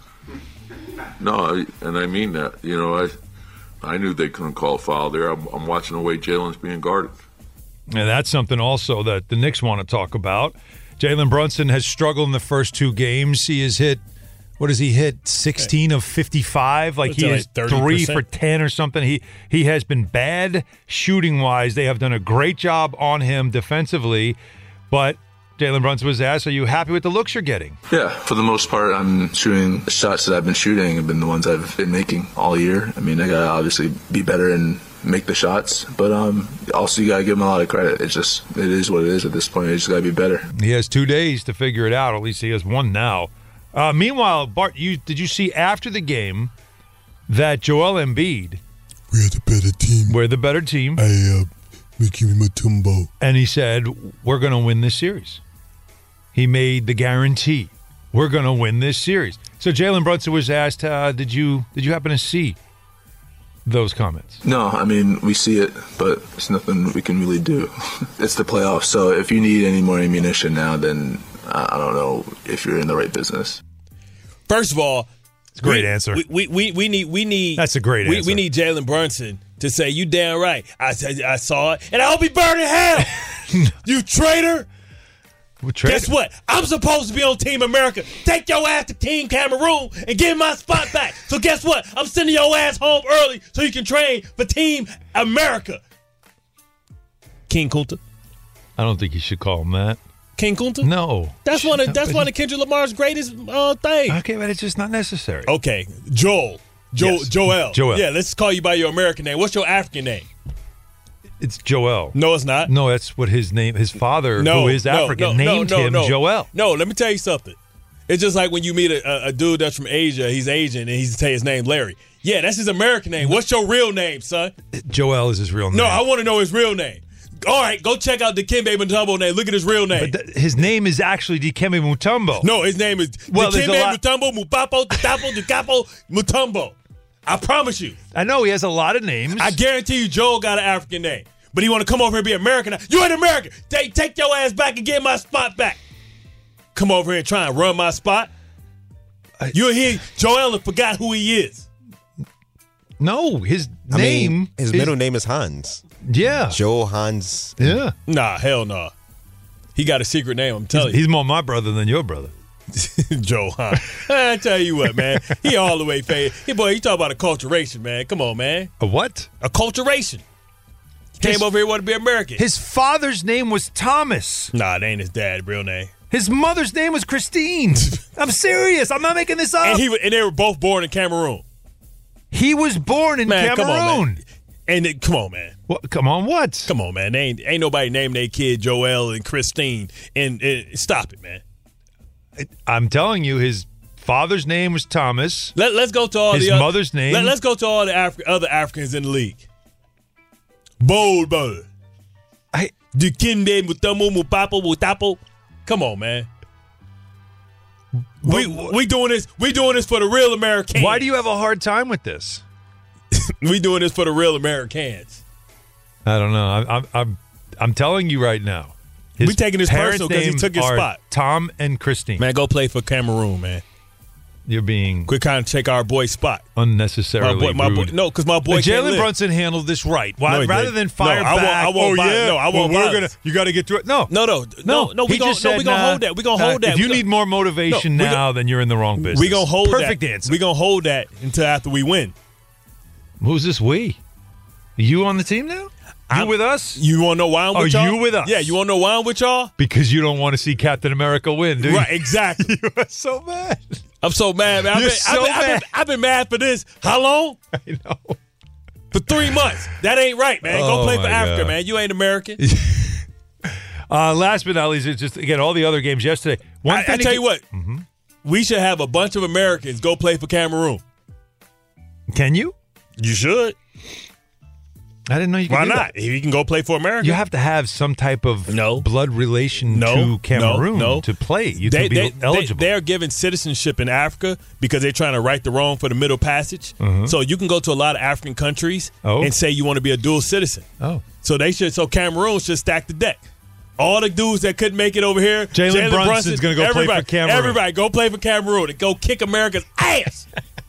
S5: No, I, and I mean that. You know, I I knew they couldn't call a foul there. I'm, I'm watching the way Jalen's being guarded.
S3: And that's something also that the Knicks want to talk about. Jalen Brunson has struggled in the first two games. He has hit, what does he hit, sixteen of fifty-five? Like he is
S16: like
S3: three for ten or something. He he has been bad shooting-wise. They have done a great job on him defensively. But Jalen Brunson was asked, are you happy with the looks you're getting?
S6: Yeah, for the most part, I'm shooting the shots that I've been shooting have been the ones I've been making all year. I mean, I got to obviously be better and make the shots, but um, also you got to give him a lot of credit. It's just, it is what it is at this point. You just got to be better.
S3: He has two days to figure it out. At least he has one now. Uh, meanwhile, Bart, you did you see after the game that Joel Embiid,
S9: We're the better team.
S3: we're the better team,
S9: I, uh, Mickey Mutombo.
S3: and he said, we're going to win this series. He made the guarantee. We're going to win this series. So Jalen Brunson was asked, uh, did you did you happen to see those comments?
S6: No, I mean, we see it, but it's nothing we can really do. It's the playoffs, so if you need any more ammunition now, then I don't know if you're in the right business.
S16: First of all,
S3: it's a great
S16: we,
S3: answer.
S16: We, we we we need we need
S3: That's a great
S16: we,
S3: answer.
S16: We need Jalen Brunson to say, "You damn right. I I saw it, and I hope he burned in hell." You traitor.
S3: Traitor.
S16: Guess what? I'm supposed to be on Team America. Take your ass to Team Cameroon and get my spot back. So guess what? I'm sending your ass home early so you can train for Team America. King Kunta.
S3: I don't think you should call him that.
S16: King Kunta?
S3: No.
S16: That's one of that's one of Kendrick Lamar's greatest uh, things.
S3: Okay, but it's just not necessary.
S16: Okay, Joel. Jo-
S3: Yes.
S16: Joel.
S3: Joel.
S16: Yeah, let's call you by your American name. What's your African name?
S3: It's Joel.
S16: No, it's not.
S3: No, that's what his name, his father,
S16: No,
S3: who is
S16: no,
S3: African,
S16: no, no,
S3: named
S16: no,
S3: him
S16: no.
S3: Joel.
S16: No, let me tell you something. It's just like when you meet a, a, a dude that's from Asia, he's Asian, and he's say his name Larry. Yeah, that's his American name. What's your real name, son?
S3: Joel is his real name.
S16: No, I want to know his real name. All right, go check out Dikembe Mutombo name. Look at his real name.
S3: But th- his name is actually Dikembe Mutombo.
S16: No, his name is
S3: Well, there's a
S16: Dikembe
S3: lot-
S16: Mutombo, Mupapo, Tatapo, Dukapo, Mutombo. I promise you.
S3: I know he has a lot of names.
S16: I guarantee you Joel got an African name. But he want to come over here and be American. You ain't American. Take, take your ass back and get my spot back. Come over here and try and run my spot.
S3: I,
S16: you hear Joel forgot who he is.
S3: No, his
S17: I
S3: name.
S17: mean, his
S3: is,
S17: middle name is Hans.
S3: Yeah.
S17: Joe Hans.
S3: Yeah.
S16: Nah, hell no. Nah. He got a secret name, I'm telling
S3: he's,
S16: you.
S3: He's more my brother than your brother.
S16: Joe Hans. I tell you what, man. He all the way faded. Hey, boy, you talk about acculturation, man. Come on, man.
S3: A what?
S16: Acculturation. Came
S3: His-
S16: over here want to be American.
S3: His father's name was Thomas.
S16: Nah, that ain't his dad's real name.
S3: His mother's name was Christine. I'm serious. I'm not making this up.
S16: And he wa- and they were both born in Cameroon.
S3: He was born in
S16: Man,
S3: Cameroon.
S16: come on, man. And it, come on, man.
S3: What, come on, what?
S16: Come on, man. They ain't ain't nobody naming their kid Joel and Christine. And, and stop it, man.
S3: I'm telling you, his father's name was Thomas.
S16: Let, let's go to all
S3: his
S16: the other,
S3: mother's name.
S16: Let, let's go to all the Afri- other Africans in the league. Bold brother.
S3: I
S16: Dikembe Mutombo Mupapo Mutapo. Come on, man. We we doing this. We doing this for the real Americans.
S3: Why do you have a hard time with this?
S16: we doing this for the real Americans?
S3: I don't know. I'm I'm I'm, I'm telling you right now. His
S16: we taking this
S3: parents'
S16: personal because he
S3: names
S16: took his
S3: are
S16: spot.
S3: Tom and Christine.
S16: Man, go play for Cameroon, man.
S3: You're being
S16: Quit trying to take our boy's spot.
S3: unnecessarily
S16: My boy, my boy,
S3: rude.
S16: no, because my boy
S3: But
S16: can't
S3: Jalen
S16: live.
S3: Brunson handled this right. Why,
S16: No, he
S3: rather
S16: didn't.
S3: than fire
S16: No, I won't-
S3: back.
S16: I won't
S3: oh
S16: buy-
S3: yeah,
S16: no, I won't
S3: well, we're
S16: buy
S3: gonna.
S16: this.
S3: You got to get through it. No,
S16: No, no, no, no. We
S3: He
S16: gonna,
S3: just
S16: no,
S3: said,
S16: we gonna
S3: nah,
S16: hold that. We gonna
S3: uh,
S16: hold that.
S3: If you
S16: We gonna-
S3: need more motivation
S16: No, we
S3: now,
S16: gonna-
S3: then you're in the wrong business.
S16: We gonna hold
S3: Perfect
S16: that.
S3: answer.
S16: We gonna hold that until after we win.
S3: Who's this we? You on the team now? You
S16: I'm-
S3: with us?
S16: You want to know why I'm
S3: Are
S16: with y'all?
S3: you with us?
S16: Yeah, you want to know why I'm with y'all?
S3: Because you don't want to see Captain America win, do you?
S16: Right, exactly.
S3: You are so mad.
S16: I'm so mad, man. I've
S3: You're
S16: been,
S3: so
S16: I've, been, I've,
S3: mad.
S16: been, I've been mad for this. How long?
S3: I know.
S16: For three months. That ain't right, man. Go
S3: Oh,
S16: play for
S3: my
S16: Africa,
S3: God.
S16: man. You ain't American.
S3: Uh, last but not least, it's just again all the other games yesterday. One
S16: I, I
S3: thing to
S16: tell
S3: keep-
S16: you what, we should have a bunch of Americans go play for Cameroon.
S3: Can you?
S16: You should.
S3: I didn't know you could
S4: Why
S3: do
S4: not?
S3: that.
S4: He can go play for America.
S3: You have to have some type of
S4: no.
S3: blood relation
S4: no,
S3: to Cameroon
S4: no, no.
S3: to play. You
S4: they,
S3: can be
S4: they,
S3: eligible.
S4: They, they're given citizenship in Africa because they're trying to right the wrong for the Middle Passage.
S3: Mhm.
S4: So you can go to a lot of African countries
S3: Oh.
S4: and say you want to be a dual citizen.
S3: Oh.
S4: So they should. So Cameroon should stack the deck. All the dudes that couldn't make it over here,
S3: Jalen
S4: Brunson's
S3: Brunson's gonna go play for
S4: everybody-
S3: Cameroon.
S4: Everybody go play for Cameroon and go kick America's ass.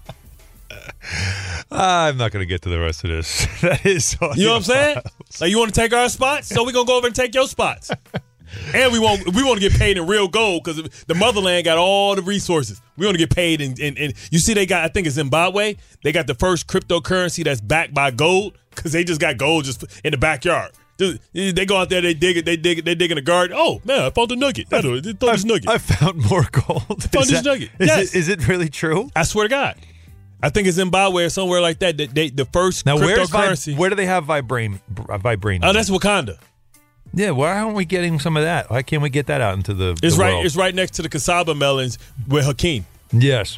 S3: I'm not going to get to the rest of this. That is,
S4: You know what I'm saying? Like, you want to take our spots, so we're gonna go over and take your spots. And we want we want to get paid in real gold because the motherland got all the resources. We want to get paid in, in, in. You see, they got I think it's Zimbabwe. They got the first cryptocurrency that's backed by gold because they just got gold just in the backyard. They go out there, they dig it, they dig it, they dig in the garden. Oh man, I found a nugget. I found this nugget.
S3: I found more gold.
S4: Found
S3: Is
S4: this
S3: that-
S4: nugget.
S3: Is,
S4: Yes.
S3: it, is it really true?
S4: I swear to God. I think it's Zimbabwe or somewhere like that. They, they, the first
S3: Now, where's
S4: cryptocurrency.
S3: vib- where do they have vibranium? Vibranium.
S4: Oh, that's Wakanda.
S3: Yeah, why aren't we getting some of that? Why can't we get that out into the,
S4: It's
S3: the
S4: right.
S3: world?
S4: It's right next to the cassava melons with Hakeem.
S3: Yes.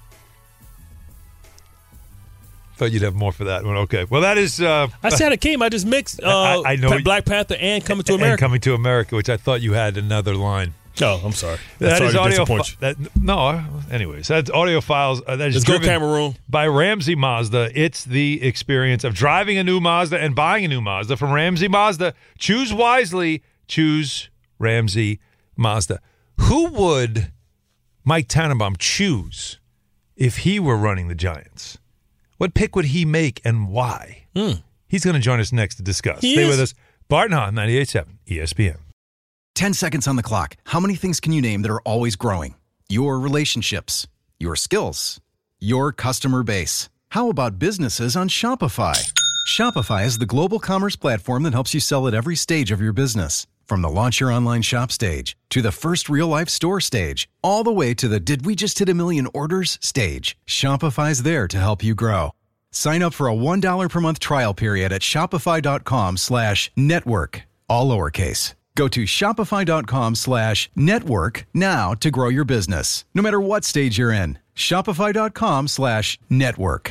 S3: Thought you'd have more for that one. Okay. Well, that is. Uh,
S4: I said Hakeem. I just mixed uh,
S3: I, I know
S4: Pa- Black Panther and Coming to
S3: and
S4: America.
S3: Coming to America, which I thought you had another line.
S4: Oh, I'm sorry. I'm
S3: That
S4: sorry
S3: is
S4: to
S3: audio.
S4: disappoint
S3: Fi- that, no, anyways, that's audio files. Uh, that is
S4: Let's go
S3: driven
S4: Cameroon.
S3: by Ramsey Mazda. It's the experience of driving a new Mazda and buying a new Mazda from Ramsey Mazda. Choose wisely. Choose Ramsey Mazda. Who would Mike Tannenbaum choose if he were running the Giants? What pick would he make and why?
S4: Hmm.
S3: He's going to join us next to discuss.
S22: He
S3: Stay
S22: is.
S3: with us. Bart and Hahn, ninety-eight point seven E S P N.
S22: ten seconds on the clock. How many things can you name that are always growing? Your relationships, your skills, your customer base. How about businesses on Shopify? Shopify is the global commerce platform that helps you sell at every stage of your business. From the launch your online shop stage to the first real life store stage, all the way to the did we just hit a million orders stage. Shopify's there to help you grow. Sign up for a one dollar per month trial period at shopify.com slash network, all lowercase. Go to shopify.com slash network now to grow your business, no matter what stage you're in. Shopify.com slash network.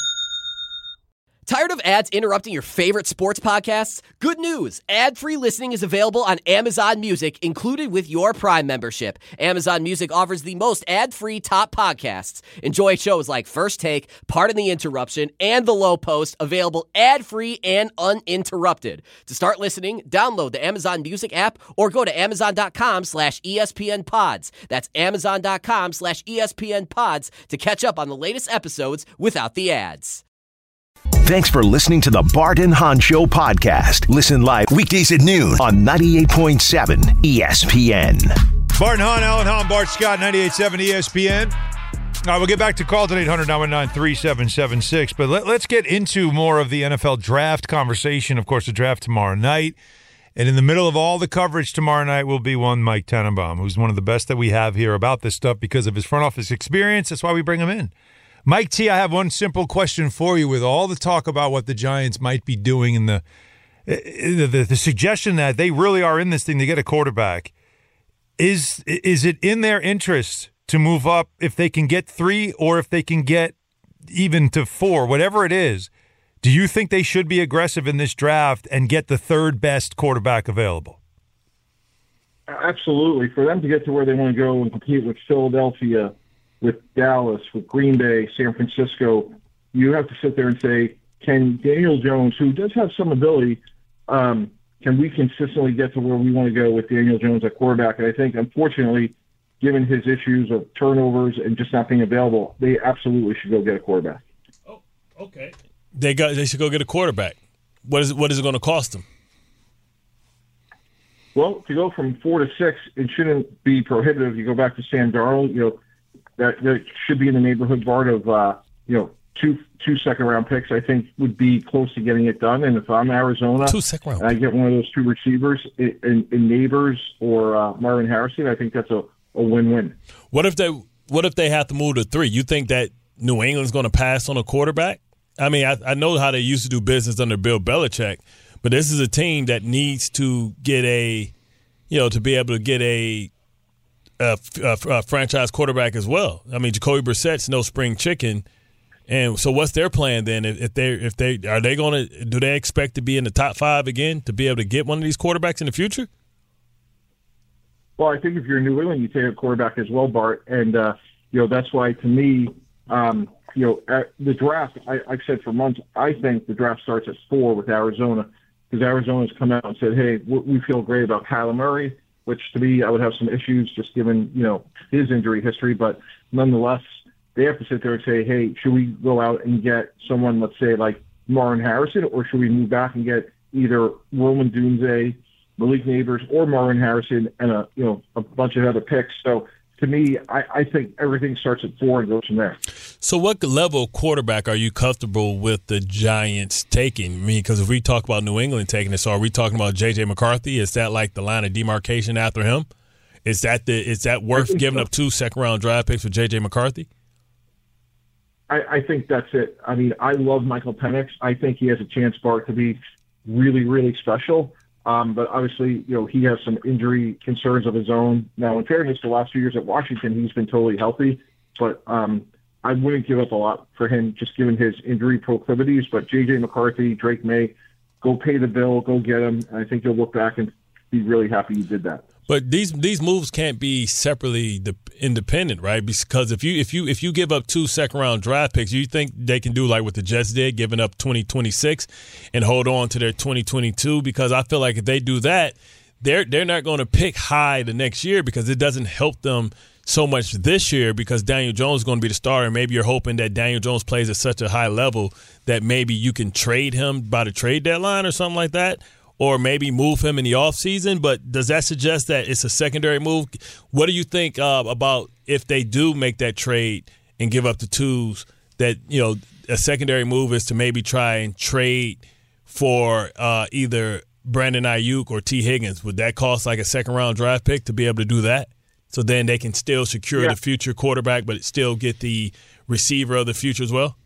S7: Tired of ads interrupting your favorite sports podcasts? Good news! Ad-free listening is available on Amazon Music, included with your Prime membership. Amazon Music offers the most ad-free top podcasts. Enjoy shows like First Take, Pardon the Interruption, and The Low Post, available ad-free and uninterrupted. To start listening, download the Amazon Music app or go to amazon.com slash ESPN pods. That's amazon.com slash ESPN pods to catch up on the latest episodes without the ads.
S2: Thanks for listening to the Bart and Hahn Show podcast. Listen live weekdays at noon on ninety-eight point seven E S P N.
S3: Bart and Hahn, Alan Hahn, Bart Scott, ninety-eight point seven E S P N. All right, we'll get back to Carlton, eight hundred nine one nine three seven seven six. But let, let's get into more of the N F L draft conversation. Of course, the draft tomorrow night. And in the middle of all the coverage tomorrow night will be one Mike Tannenbaum, who's one of the best that we have here about this stuff because of his front office experience. That's why we bring him in. Mike T, I have one simple question for you with all the talk about what the Giants might be doing and the, the, the, the suggestion that they really are in this thing to get a quarterback. Is, is it in their interest to move up if they can get three or if they can get even to four, whatever it is? Do you think they should be aggressive in this draft and get the third best quarterback available?
S8: Absolutely. For them to get to where they want to go and compete with Philadelphia, with Dallas, with Green Bay, San Francisco, you have to sit there and say, can Daniel Jones, who does have some ability, um, can we consistently get to where we want to go with Daniel Jones at quarterback? And I think, unfortunately, given his issues of turnovers and just not being available, they absolutely should go get a quarterback.
S4: Oh, okay. They got. They should go get a quarterback. What is what is it going to cost them?
S8: Well, to go from four to six, it shouldn't be prohibitive. You go back to Sam Darnold, you know, that, that should be in the neighborhood, Bart, of, uh, you know, two two second-round picks, I think, would be close to getting it done. And if I'm Arizona
S4: two second round
S8: and I get one of those two receivers in, in, in Neighbors or uh, Marvin Harrison, I think that's a, a win-win.
S4: What if they What if they have to move to three? You think that New England's going to pass on a quarterback? I mean, I, I know how they used to do business under Bill Belichick, but this is a team that needs to get a, you know, to be able to get a A, a, a franchise quarterback as well. I mean, Jacoby Brissett's no spring chicken, And so, what's their plan then? If, if they if they are they going to do they expect to be in the top five again to be able to get one of these quarterbacks in the future?
S8: Well, I think if you're in New England, you take a quarterback as well, Bart, and uh, you know that's why to me, um, you know, at the draft. I, I've said for months, I think the draft starts at four with Arizona because Arizona's come out and said, hey, we feel great about Kyler Murray, which to me I would have some issues just given you know his injury history, but nonetheless, they have to sit there and say, hey, should we go out and get someone, let's say like Marvin Harrison, or should we move back and get either Roman Dunze, Malik Neighbors, or Marvin Harrison, and a you know a bunch of other picks. So to me, I, I think everything starts at four and goes from there.
S4: So what level of quarterback are you comfortable with the Giants taking? I mean, because if we talk about New England taking it, so are we talking about J J McCarthy? Is that like the line of demarcation after him? Is that the is that worth giving so. up two second round draft picks for J J McCarthy?
S8: I, I think that's it. I mean, I love Michael Penix. I think he has a chance, Bart, to be really, really special. Um, but obviously, you know, he has some injury concerns of his own. Now, in fairness, the last few years at Washington, he's been totally healthy. But um, I wouldn't give up a lot for him, just given his injury proclivities. But J J McCarthy, Drake May, go pay the bill, go get him. And I think you'll look back and be really happy you did that.
S4: But these these moves can't be separately de- independent, right? Because if you if you if you give up two second round draft picks, you think they can do like what the Jets did, giving up twenty twenty-six and hold on to their twenty twenty-two? Because I feel like if they do that, they're they're not going to pick high the next year because it doesn't help them so much this year because Daniel Jones is going to be the starter. And maybe you're hoping that Daniel Jones plays at such a high level that maybe you can trade him by the trade deadline or something like that. Or maybe move him in the offseason, but does that suggest that it's a secondary move? What do you think uh, about if they do make that trade and give up the twos, that, you know, a secondary move is to maybe try and trade for uh, either Brandon Ayuk or T. Higgins? Would that cost like a second-round draft pick to be able to do that? So then they can still secure yeah. the future quarterback, but still get the receiver of the future as well?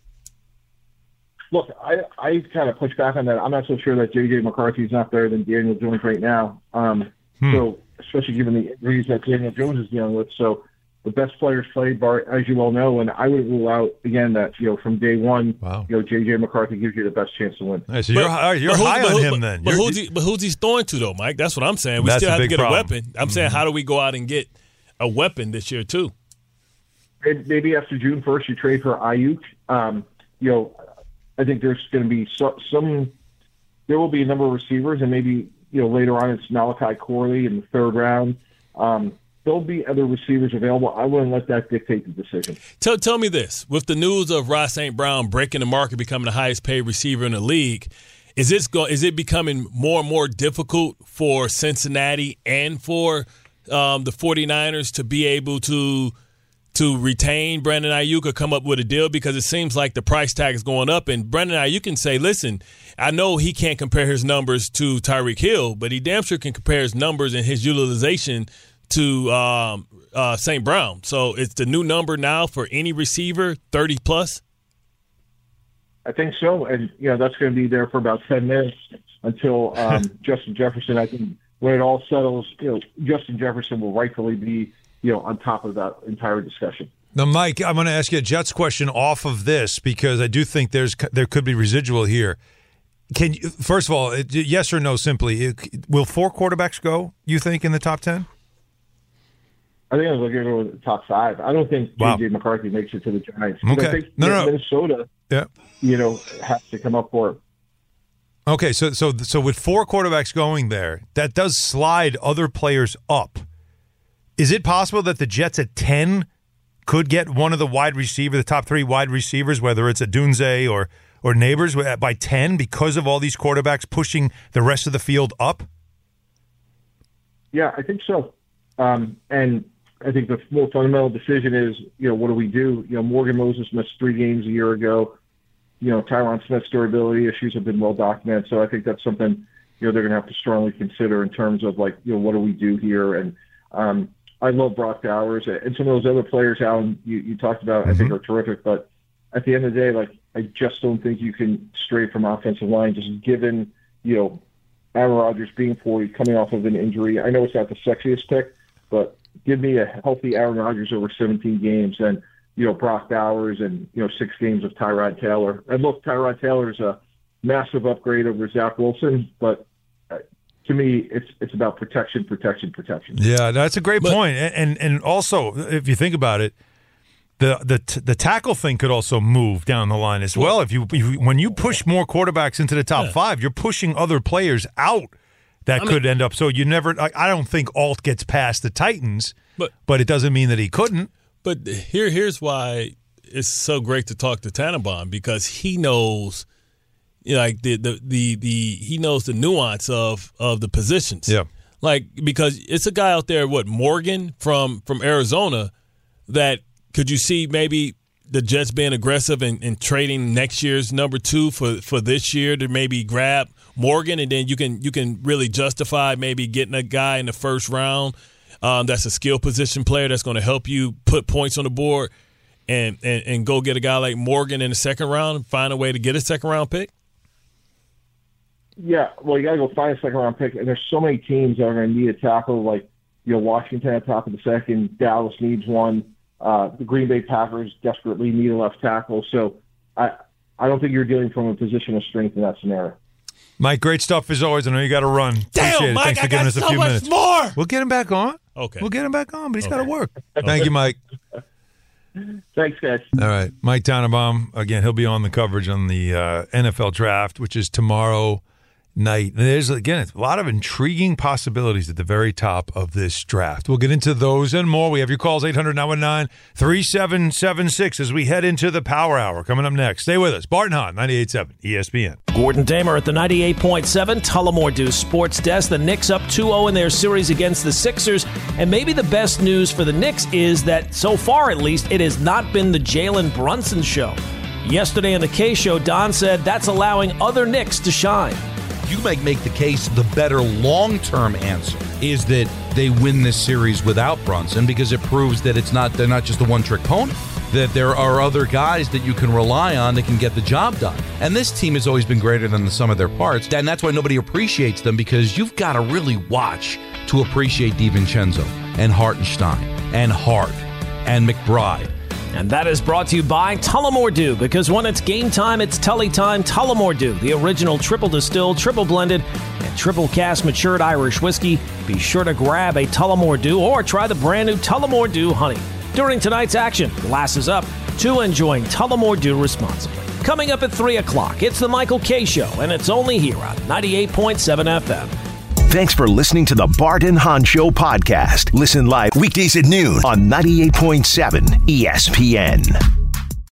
S8: Look, I, I kind of push back on that. I'm not so sure that J J McCarthy is not better than Daniel Jones right now. Um, hmm. So, especially given the injuries that Daniel Jones is dealing with. So, the best players played, Bart, as you well know, and I would rule out again that you know from day one, wow. you know J J McCarthy gives you the best chance to win.
S3: Right, so you're, but, you're high on him
S4: but,
S3: then.
S4: But
S3: you're,
S4: who's, he, but who's he throwing to though, Mike? That's what I'm saying. We
S3: That's
S4: still have to get
S3: problem.
S4: a weapon. I'm mm-hmm. saying, how do we go out and get a weapon this year too?
S8: Maybe after June first, you trade for Ayuk. Um, you know. I think there's going to be so, some – there will be a number of receivers, and maybe, you know, later on it's Malachi Corley in the third round. Um, there'll be other receivers available. I wouldn't let that dictate the decision.
S4: Tell tell me this. With the news of Ross Saint Brown breaking the market, becoming the highest paid receiver in the league, is this go, is it becoming more and more difficult for Cincinnati and for um, the 49ers to be able to – to retain Brandon Ayuk or come up with a deal? Because it seems like the price tag is going up. And Brandon Ayuk can say, listen, I know he can't compare his numbers to Tyreek Hill, but he damn sure can compare his numbers and his utilization to um, uh, Saint Brown. So it's the new number now for any receiver, thirty plus?
S8: I think so. And, you know, that's going to be there for about ten minutes until um, Justin Jefferson. I think when it all settles, you know, Justin Jefferson will rightfully be, you know, on top of that entire discussion.
S3: Now, Mike, I'm going to ask you a Jets question off of this because I do think there's there could be residual here. Can you, first of all, yes or no, simply, will four quarterbacks go, you think, in the top ten?
S8: I think I was looking at the top five. I don't think
S3: wow.
S8: J J McCarthy makes it to the Giants.
S3: Okay.
S8: I think
S3: no, no, no.
S8: Minnesota,
S3: yeah.
S8: you know, has to come up for it.
S3: Okay, so so so with four quarterbacks going there, that does slide other players up. Is it possible that the Jets at ten could get one of the wide receiver, the top three wide receivers, whether it's a Dunze or or Neighbors, by ten because of all these quarterbacks pushing the rest of the field up?
S8: Yeah, I think so. Um, and I think the more fundamental decision is, you know, what do we do? You know, Morgan Moses missed three games a year ago. You know, Tyron Smith's durability issues have been well documented. So I think that's something, you know, they're going to have to strongly consider in terms of, like, you know, what do we do here? And um, I love Brock Bowers. And some of those other players, Alan, you, you talked about, mm-hmm. I think are terrific. But at the end of the day, like, I just don't think you can stray from offensive line just given, you know, Aaron Rodgers being forty, coming off of an injury. I know it's not the sexiest pick, but give me a healthy Aaron Rodgers over seventeen games. And, you know, Brock Bowers and, you know, six games of Tyrod Taylor. And look, Tyrod Taylor's a massive upgrade over Zach Wilson, but uh, to me, it's it's about protection, protection, protection.
S3: Yeah, that's a great point. And, and and also, if you think about it, the the t- the tackle thing could also move down the line as well. If you, if you when you push more quarterbacks into the top
S16: Yeah.
S3: five, you're pushing other players out that
S16: I
S3: could
S16: mean-
S3: end up. So you never. I, I don't think Alt gets past the Titans,
S16: But-
S3: but it doesn't mean that he couldn't.
S16: But here, here's why it's so great to talk to Tannenbaum, because he knows, you know, like the, the the the he knows the nuance of of the positions.
S3: Yeah,
S16: like because it's a guy out there, what Morgan from from Arizona, that could you see maybe the Jets being aggressive and, and trading next year's number two for, for this year to maybe grab Morgan, and then you can you can really justify maybe getting a guy in the first round. Um, that's a skill position player that's going to help you put points on the board, and, and, and go get a guy like Morgan in the second round and find a way to get a second round pick?
S8: Yeah, well, you got to go find a second round pick, and there's so many teams that are going to need a tackle. Like, you know, Washington at top of the second, Dallas needs one. Uh, the Green Bay Packers desperately need a left tackle. So I I don't think you're dealing from a position of strength in that scenario.
S3: Mike, great stuff as always. I know you got to run.
S16: Damn,
S3: Appreciate it.
S16: Mike,
S3: Thanks for
S16: I
S3: giving
S16: got
S3: us a
S16: so
S3: few
S16: much
S3: minutes.
S16: more.
S3: We'll get him back on.
S16: Okay.
S3: We'll get him back on, but he's got to
S16: Okay.
S3: work.
S16: Okay.
S3: Thank you, Mike.
S8: Thanks, guys.
S3: All right. Mike Tannenbaum, again, he'll be on the coverage on the uh, N F L draft, which is tomorrow night. And there's, again, a lot of intriguing possibilities at the very top of this draft. We'll get into those and more. We have your calls, eight hundred nine one nine three seven seven six, as we head into the Power Hour. Coming up next. Stay with us. Bart and Hahn, ninety-eight point seven E S P N.
S18: Gordon Damer at the ninety-eight point seven Tullamore Dew Sports Desk. The Knicks up two oh in their series against the Sixers. And maybe the best news for the Knicks is that, so far at least, it has not been the Jalen Brunson show. Yesterday on the K Show, Don said that's allowing other Knicks to shine.
S19: You might make the case the better long-term answer is that they win this series without Brunson, because it proves that it's not they're not just a one-trick pony, that there are other guys that you can rely on that can get the job done. And this team has always been greater than the sum of their parts, and that's why nobody appreciates them, because you've got to really watch to appreciate DiVincenzo and Hartenstein and Hart and McBride.
S18: And that is brought to you by Tullamore Dew, because when it's game time, it's Tully time. Tullamore Dew, the original triple distilled, triple blended, and triple cask matured Irish whiskey. Be sure to grab a Tullamore Dew or try the brand new Tullamore Dew Honey. During tonight's action, glasses up to enjoying Tullamore Dew responsibly. Coming up at three o'clock, it's the Michael K. Show, and it's only here on ninety-eight point seven F M.
S2: Thanks for listening to the Bart and Hahn Show podcast. Listen live weekdays at noon on ninety-eight point seven E S P N.